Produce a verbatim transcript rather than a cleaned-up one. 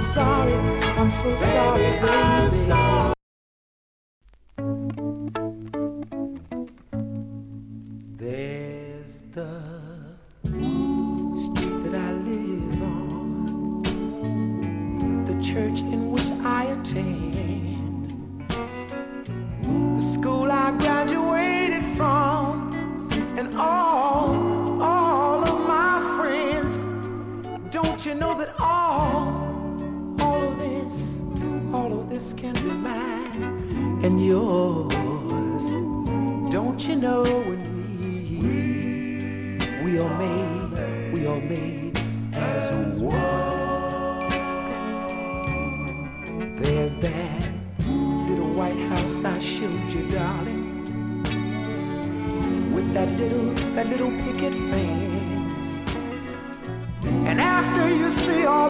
sorry, I'm so sorry, baby. There's the street that I live on, the church in which I attend, the school I graduated from, and all, all of my friends. Don't you know that all, all of this, all of this can be mine and yours? Don't you know when we, we are made, we are made as one? There's that little white house I showed you, darling, with that little, that little picket fence. And after you see all